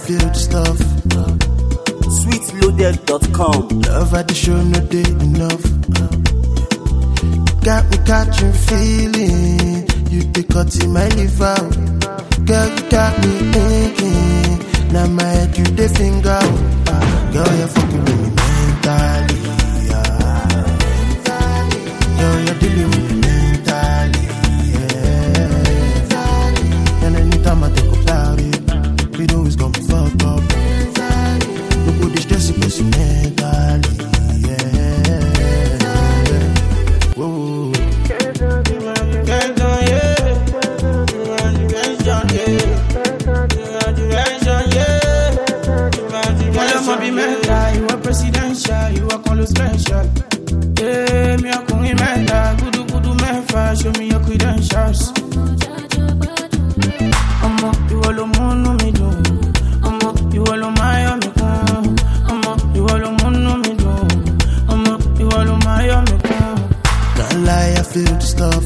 feel the stuff. Sweetloaded.com. Love at the show, no day enough. Got me catching feeling. You be cutting my liver. Girl, you got me thinking. Now my head, you the finger. Girl, you're fucking with me mentally. Girl, you're dealing with me mentally. And anytime I think about it, we know it's gonna be fucked up. Look what this stress is mentally. Whoa. You are presidential, you are called special. Yeah, me a kung imenda, gudu mefa, show me your credentials. You all the moon me do. You all my me come. You all the moon me do. You all my me come. Can't lie, I feel the stuff.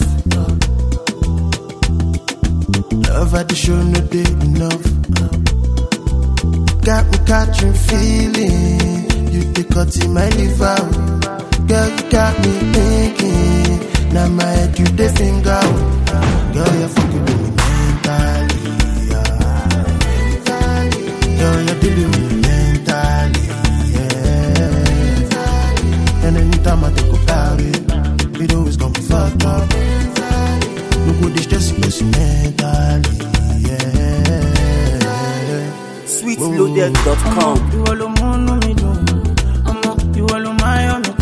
Love at the show, no day enough. Got me catching feeling. You be cutting my liver. Girl, you got me thinking. Now my head, you the finger. Girl, you're fucking with me mentally. Girl, you're dealing with me mentally. And anytime I think about it, we know it's gonna be fucked up. Look what this stress is mentally. Sweetloaded.com. You all the moon me do. You all my